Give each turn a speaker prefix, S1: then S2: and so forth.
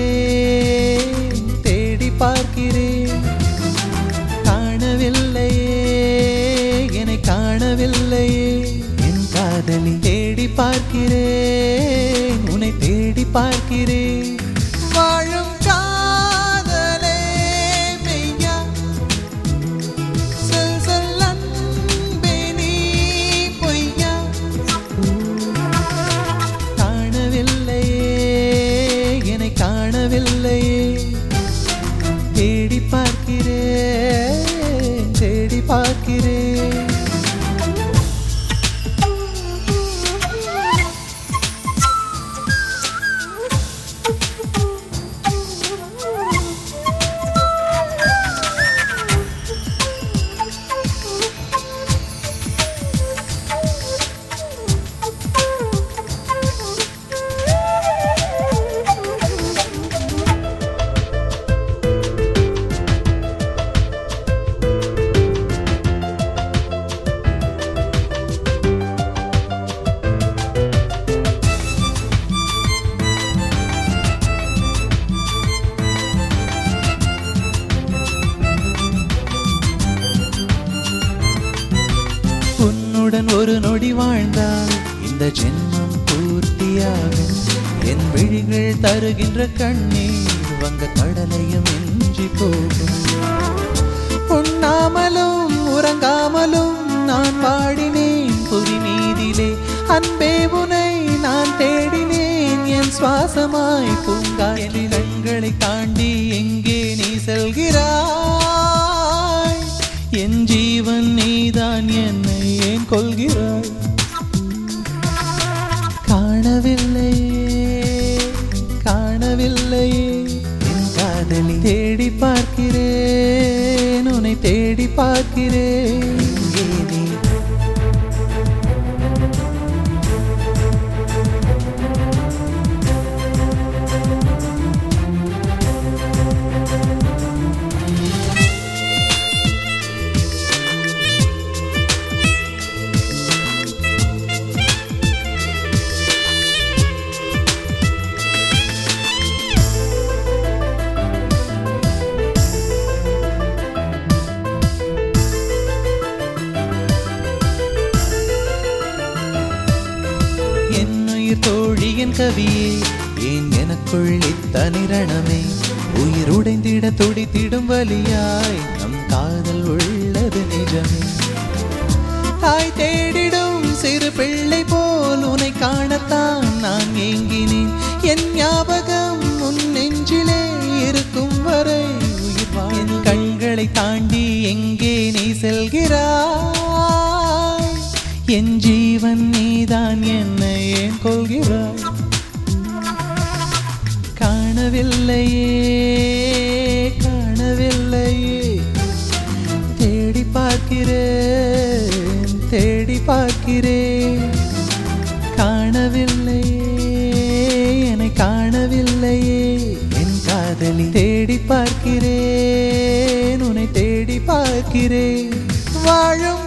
S1: பார்க்கிறேன் தேடி பார்க்கிறேன் காணவில்லையே என்னை காணவில்லையே என் காதலி தேடி பார்க்கிறேன் உன்னை தேடி பார்க்கிறேன் வாழும் காதலே மெய்யா சொல் சொல் அன்பே நீ பொய்யா காணவில்லையே என்னை காணவில்லையே தேடி பார்க்கிறேன் தேடி பார்க்கிறேன் உன்னுடன் ஒரு நொடி வாழ்ந்தால் இந்த ஜென்மம் பூர்த்தியாகும் என் விழிகள் தருகின்ற கண்ணீர் வங்க கடலையும் எஞ்சி போகும் உண்ணாமலும் உறங்காமலும் நான் வாடினேன் புவி மீதிலே அன்பே உனை நான் தேடினேன் என் சுவாசமாய் பூங்காற்றில் கண்களை தாண்டி எங்கே நீ செல்கிறாய் என் ஜீவன் நீதான் என்னை ஏன் கொள்கிறாய் காணவில்லையே காணவில்லையே என் காதலி தேடி பார்க்கிறேன் உன்னை தேடி பார்க்கிறேன் எங்கே நீ தோழியின் கவியே ஏன் எனக்குள் இத்தனை ரணமே உயிர் உடைந்திட துடித்திடும் வலியாய் நம் காதல் உள்ளது நிஜமே தாய் தேடிடும் சிறு பிள்ளை போல் உன்னை காணத்தான் நான் ஏங்கினேன் என் ஞாபகம் உன் நெஞ்சிலே இருக்கும் வரை உயிர் வாழும் கண்களை தாண்டி எங்கே நீ செல்கிறாய் என் ஜீவன் நீதான் என்னை ஏன் கொள்கிறாய் காணவில்லையே காணவில்லையே தேடி பார்க்கிறேன் தேடி பார்க்கிறேன் காணவில்லையே என்னை காணவில்லையே என் காதலி தேடி பார்க்கிறேன் உன்னை தேடி பார்க்கிறேன் வாழும்